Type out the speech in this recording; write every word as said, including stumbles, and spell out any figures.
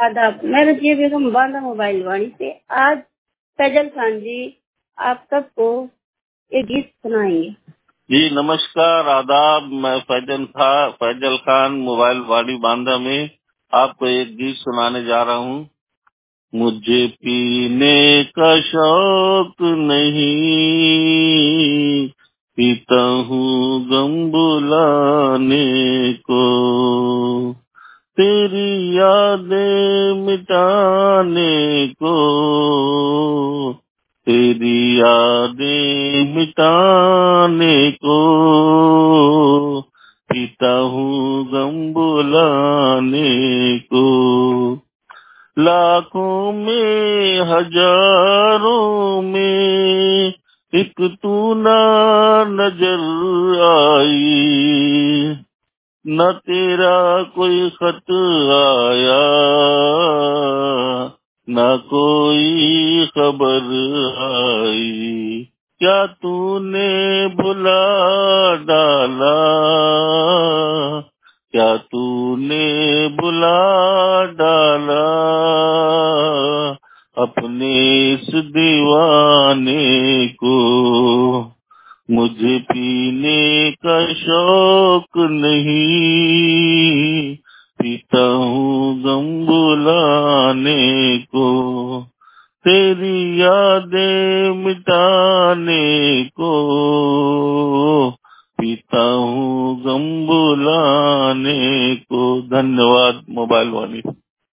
आदाब। मैं रजिया बेगम बांदा मोबाइल वाणी से। आज फैजल खान जी आप सबको एक गीत सुनाएंगे। जी नमस्कार, आदाब। मैं फैजल था फैजल खान मोबाइल वाड़ी बांदा में आपको एक गीत सुनाने जा रहा हूँ। मुझे पीने का शौक नहीं, पीता हूँ गम बुलाने को, तेरी यादें मिटाने को, तेरी यादें मिटाने को, पीता हूँ गम बुलाने को। लाखों में हजारों में एक तू ना नजर आई, न तेरा कोई खत आया, न कोई खबर आई। क्या तूने भुला डाला, क्या तूने भुला डाला अपने इस दीवाने को। मुझे पीने का शौक नहीं, पीता हूँ गम बुलाने को, तेरी यादें मिटाने को, पीता हूँ गम बुलाने को। धन्यवाद मोबाइल वाली।